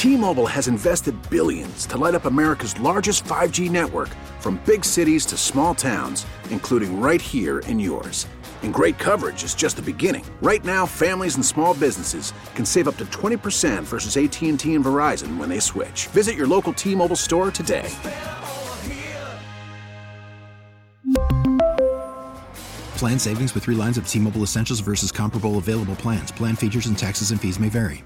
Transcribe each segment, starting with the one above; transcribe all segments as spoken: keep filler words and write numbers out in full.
T-Mobile has invested billions to light up America's largest five G network, from big cities to small towns, including right here in yours. And great coverage is just the beginning. Right now, families and small businesses can save up to twenty percent versus A T and T and Verizon when they switch. Visit your local T-Mobile store today. Plan savings with three lines of T-Mobile Essentials versus comparable available plans. Plan features and taxes and fees may vary.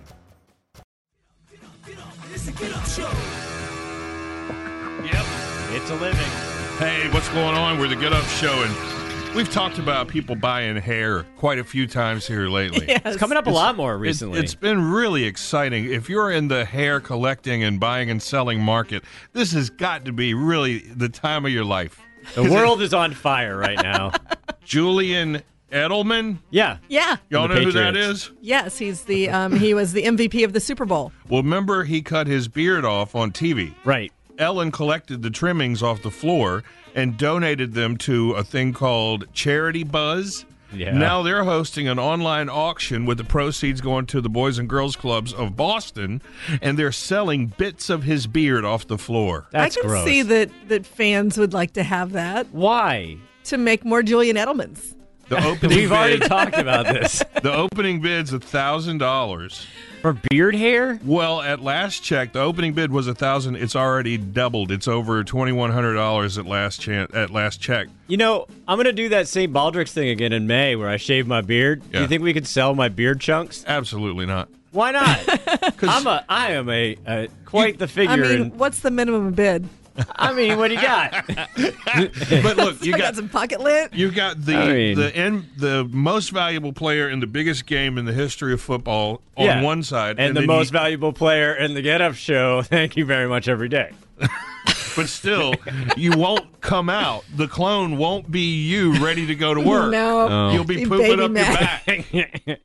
Yep, it's a living. Hey, what's going on? We're the Get Up Show, and we've talked about people buying hair quite a few times here lately. Yes. It's coming up a It's- lot more recently. It, it's been really exciting. If you're in the hair collecting and buying and selling market, this has got to be really the time of your life. The world is on fire right now. Julian Edelman? Yeah. Yeah. Y'all The know who that Patriots. is? Yes, he's the um, he was the M V P of the Super Bowl. Well, remember he cut his beard off on T V. Right. Ellen collected the trimmings off the floor and donated them to a thing called Charity Buzz. Yeah. Now they're hosting an online auction with the proceeds going to the Boys and Girls Clubs of Boston, and they're selling bits of his beard off the floor. That's I can gross. see that that fans would like to have that Why? to make more Julian Edelmans. The opening We've already bid, talked about this. the opening bid's a thousand dollars. For beard hair? Well, at last check, the opening bid was a thousand. It's already doubled. It's over twenty one hundred dollars at last chan- at last check. You know, I'm going to do that Saint Baldrick's thing again in May where I shave my beard. Do Yeah. you think we could sell my beard chunks? Absolutely not. Why not? I'm a, I am a, a quite the figure. I mean, in, what's the minimum bid? I mean, what do you got? But look, you I got got some pocket lint. You got the I mean- the in, the most valuable player in the biggest game in the history of football on Yeah. one side, and the then most you- valuable player in the Get Up Show. Thank you very much every day. but still, you won't come out. The clone won't be you ready to go to work. No. You'll be Be pooping baby up Mac. your back.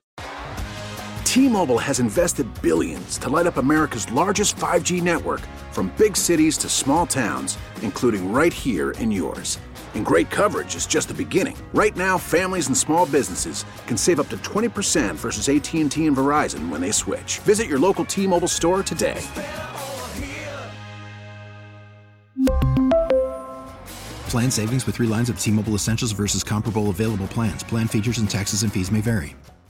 T-Mobile has invested billions to light up America's largest five G network, from big cities to small towns, including right here in yours. And great coverage is just the beginning. Right now, families and small businesses can save up to twenty percent versus A T and T and Verizon when they switch. Visit your local T-Mobile store today. Plan savings with three lines of T-Mobile Essentials versus comparable available plans. Plan features and taxes and fees may vary.